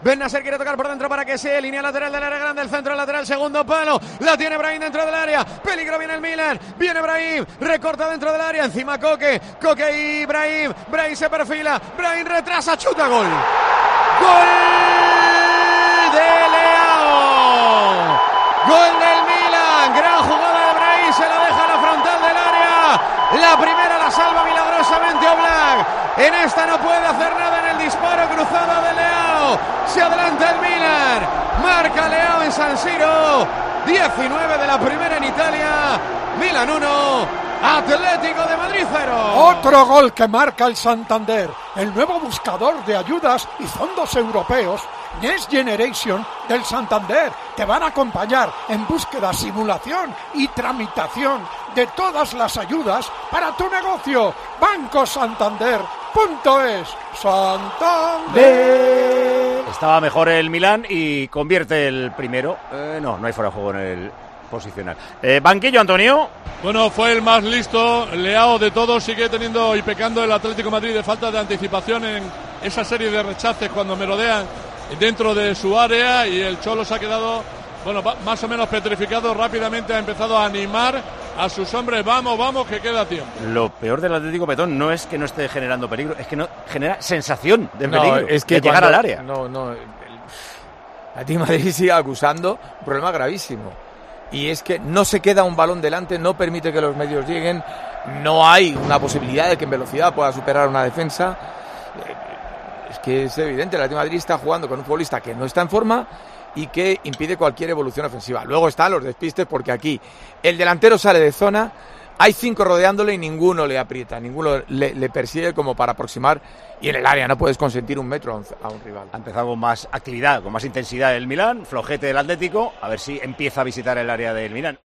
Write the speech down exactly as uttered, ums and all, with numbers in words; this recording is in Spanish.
Bennacer quiere tocar por dentro para que sea línea lateral del área grande, el centro lateral, segundo palo, la tiene Brahim dentro del área, peligro, viene el Milan, viene Brahim, recorta dentro del área, encima Koke, Koke y Brahim, Brahim se perfila, Brahim retrasa, chuta, gol, gol de Leao, gol del Milan, gran jugada de Brahim, se la deja a la frontal del área, la primera la salva milagrosamente Oblak, en esta no puede hacer nada en el disparo cruzado de Leao, se adelanta el Milan, marca Leao en San Siro, diecinueve de la primera en Italia, Milan uno, Atlético de Madrid cero. Otro gol que marca el Santander, el nuevo buscador de ayudas y fondos europeos, Next Generation del Santander, te van a acompañar en búsqueda, simulación y tramitación de todas las ayudas para tu negocio. Banco Santander punto es. Santander. Estaba mejor el Milán y convierte el primero. Eh, no, no hay fuera de juego en el posicional. Eh, banquillo, Antonio. Bueno, fue el más listo, Leao de todos, sigue teniendo y pecando el Atlético de Madrid de falta de anticipación en esa serie de rechaces cuando merodean dentro de su área, y el Cholo se ha quedado, bueno, más o menos petrificado. Rápidamente ha empezado a animar a sus hombres, vamos, vamos, que queda tiempo. Lo peor del Atlético Petón no es que no esté generando peligro, es que no genera sensación de no, peligro, es que de cuando, llegar al área. No, no, el Atlético de Madrid sigue acusando un problema gravísimo, y es que no se queda un balón delante, no permite que los medios lleguen, no hay una posibilidad de que en velocidad pueda superar una defensa. Es que es evidente, el Atlético de Madrid está jugando con un futbolista que no está en forma y que impide cualquier evolución ofensiva. Luego están los despistes, porque aquí el delantero sale de zona, hay cinco rodeándole y ninguno le aprieta, ninguno le, le persigue como para aproximar, y en el área no puedes consentir un metro a un, a un rival. Ha empezado con más actividad, con más intensidad el Milán, flojete del Atlético, a ver si empieza a visitar el área del Milán.